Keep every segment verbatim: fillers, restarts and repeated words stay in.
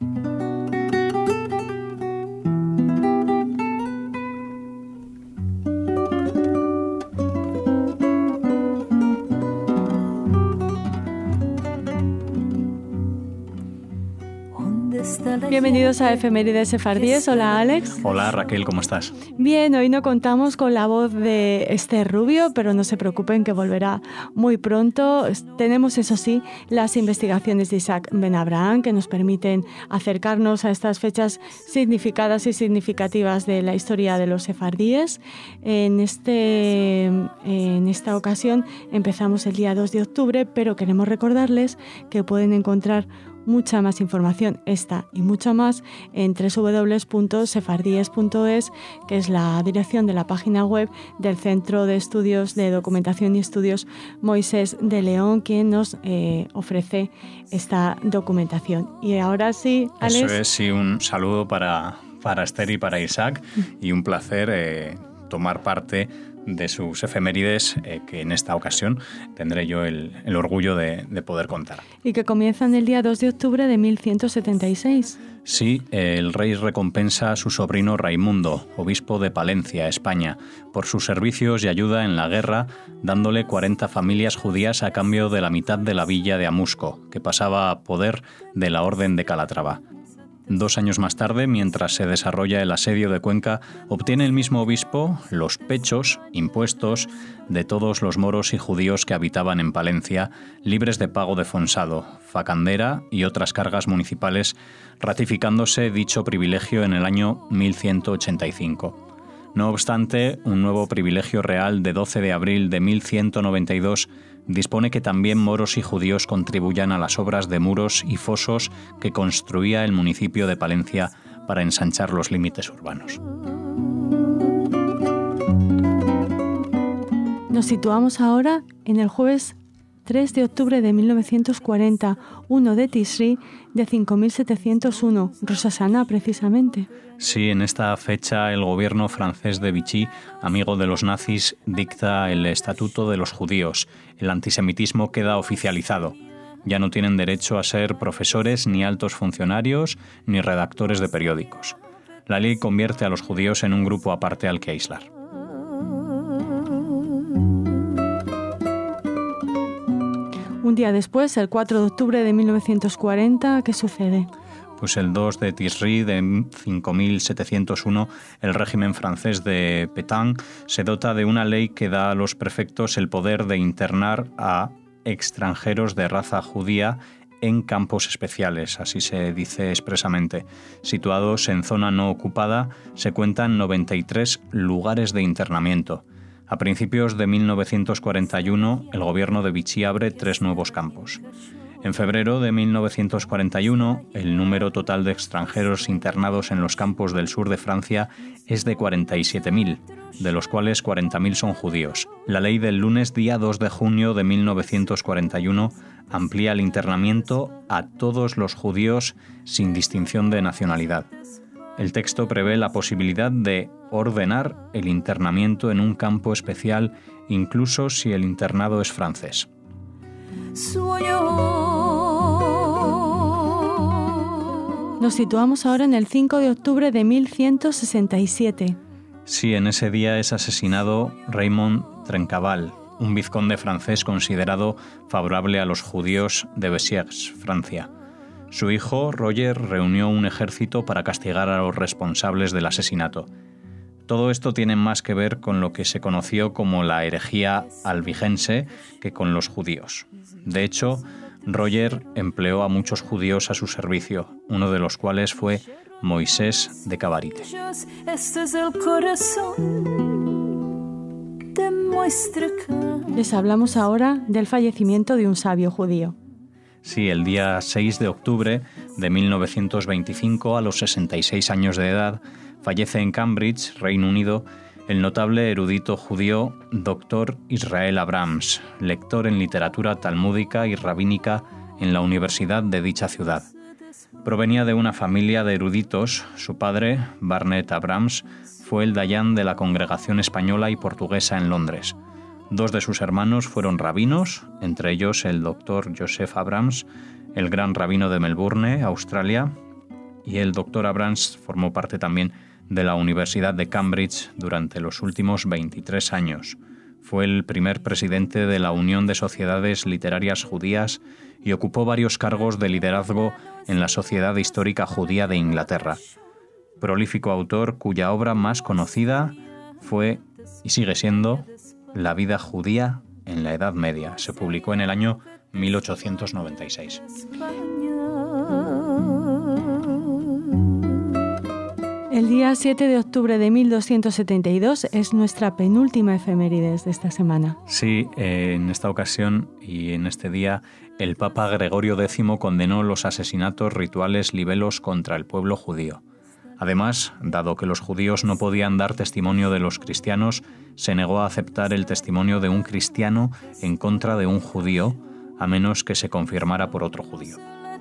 Bienvenidos a Efemérides Sefardíes. Hola, Alex. Hola, Raquel, ¿cómo estás? Bien, hoy no contamos con la voz de Esther Rubio, pero no se preocupen que volverá muy pronto. Tenemos, eso sí, las investigaciones de Isaac Ben Abraham que nos permiten acercarnos a estas fechas significadas y significativas de la historia de los sefardíes. En, este, en esta ocasión empezamos el día dos de octubre, pero queremos recordarles que pueden encontrar mucha más información, esta y mucha más, en doble u doble u doble u punto sefardíes punto es, que es la dirección de la página web del Centro de Estudios de Documentación y Estudios Moisés de León, quien nos eh, ofrece esta documentación. Y ahora sí, Alex. Eso es, sí, un saludo para, para Esther y para Isaac, y un placer eh, tomar parte de sus efemérides eh, que en esta ocasión tendré yo el, el orgullo de, de poder contar. Y que comienzan el día dos de octubre de mil ciento setenta y seis. Sí, el rey recompensa a su sobrino Raimundo, obispo de Palencia, España, por sus servicios y ayuda en la guerra, dándole cuarenta familias judías a cambio de la mitad de la villa de Amusco, que pasaba a poder de la Orden de Calatrava. Dos años más tarde, mientras se desarrolla el asedio de Cuenca, obtiene el mismo obispo los pechos, impuestos, de todos los moros y judíos que habitaban en Palencia, libres de pago de fonsado, facandera y otras cargas municipales, ratificándose dicho privilegio en el año mil ciento ochenta y cinco. No obstante, un nuevo privilegio real de doce de abril de mil ciento noventa y dos dispone que también moros y judíos contribuyan a las obras de muros y fosos que construía el municipio de Palencia para ensanchar los límites urbanos. Nos situamos ahora en el jueves tres de octubre de mil novecientos cuarenta, uno de Tisri de cinco mil setecientos uno, Rosh Hashanah precisamente. Sí, en esta fecha el gobierno francés de Vichy, amigo de los nazis, dicta el Estatuto de los Judíos. El antisemitismo queda oficializado. Ya no tienen derecho a ser profesores, ni altos funcionarios, ni redactores de periódicos. La ley convierte a los judíos en un grupo aparte al que aislar. Un día después, el cuatro de octubre de mil novecientos cuarenta, ¿qué sucede? Pues el dos de Tisri de cinco mil setecientos uno, el régimen francés de Pétain se dota de una ley que da a los prefectos el poder de internar a extranjeros de raza judía en campos especiales, así se dice expresamente. Situados en zona no ocupada, se cuentan noventa y tres lugares de internamiento. A principios de mil novecientos cuarenta y uno, el gobierno de Vichy abre tres nuevos campos. En febrero de mil novecientos cuarenta y uno, el número total de extranjeros internados en los campos del sur de Francia es de cuarenta y siete mil, de los cuales cuarenta mil son judíos. La ley del lunes día dos de junio de mil novecientos cuarenta y uno amplía el internamiento a todos los judíos sin distinción de nacionalidad. El texto prevé la posibilidad de ordenar el internamiento en un campo especial, incluso si el internado es francés. Nos situamos ahora en el cinco de octubre de mil ciento sesenta y siete. Sí, en ese día es asesinado Raymond Trencaval, un vizconde francés considerado favorable a los judíos de Bessières, Francia. Su hijo, Roger, reunió un ejército para castigar a los responsables del asesinato. Todo esto tiene más que ver con lo que se conoció como la herejía albigense que con los judíos. De hecho, Roger empleó a muchos judíos a su servicio, uno de los cuales fue Moisés de Cabarite. Les hablamos ahora del fallecimiento de un sabio judío. Sí, el día seis de octubre de mil novecientos veinticinco, a los sesenta y seis años de edad, fallece en Cambridge, Reino Unido, el notable erudito judío doctor Israel Abrams, lector en literatura talmúdica y rabínica en la universidad de dicha ciudad. Provenía de una familia de eruditos. Su padre, Barnett Abrams, fue el dayán de la congregación española y portuguesa en Londres. Dos de sus hermanos fueron rabinos, entre ellos el doctor Joseph Abrams, el gran rabino de Melbourne, Australia, y el doctor Abrams formó parte también de la Universidad de Cambridge durante los últimos veintitrés años. Fue el primer presidente de la Unión de Sociedades Literarias Judías y ocupó varios cargos de liderazgo en la Sociedad Histórica Judía de Inglaterra. Prolífico autor cuya obra más conocida fue, y sigue siendo, La vida judía en la Edad Media. Se publicó en el año mil ochocientos noventa y seis. El día siete de octubre de mil doscientos setenta y dos es nuestra penúltima efemérides de esta semana. Sí, eh, en esta ocasión y en este día, el Papa Gregorio décimo condenó los asesinatos rituales libelos contra el pueblo judío. Además, dado que los judíos no podían dar testimonio de los cristianos, se negó a aceptar el testimonio de un cristiano en contra de un judío, a menos que se confirmara por otro judío.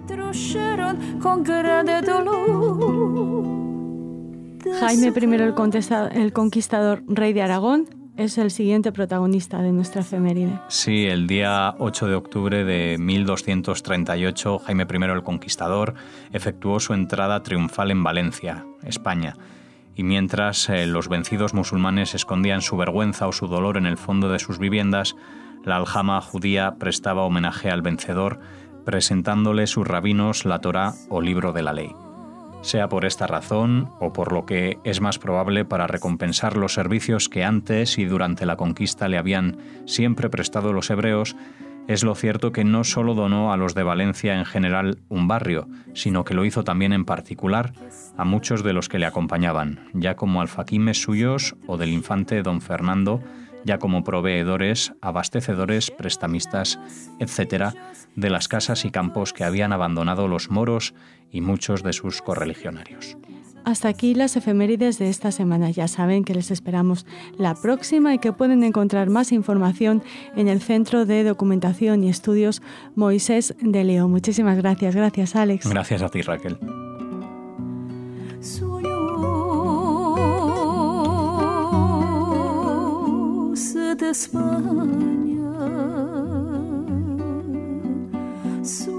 Jaime primero el, el Conquistador, rey de Aragón, es el siguiente protagonista de nuestra efeméride. Sí, el día ocho de octubre de mil doscientos treinta y ocho, Jaime primero el Conquistador efectuó su entrada triunfal en Valencia, España, y mientras eh, los vencidos musulmanes escondían su vergüenza o su dolor en el fondo de sus viviendas, la aljama judía prestaba homenaje al vencedor, presentándole sus rabinos la Torá o libro de la ley. Sea por esta razón o por lo que es más probable para recompensar los servicios que antes y durante la conquista le habían siempre prestado los hebreos, es lo cierto que no solo donó a los de Valencia en general un barrio, sino que lo hizo también en particular a muchos de los que le acompañaban, ya como alfaquimes suyos o del infante don Fernando, ya como proveedores, abastecedores, prestamistas, etcétera, de las casas y campos que habían abandonado los moros y muchos de sus correligionarios. Hasta aquí las efemérides de esta semana. Ya saben que les esperamos la próxima y que pueden encontrar más información en el Centro de Documentación y Estudios Moisés de León. Muchísimas gracias. Gracias, Alex. Gracias a ti, Raquel. De España,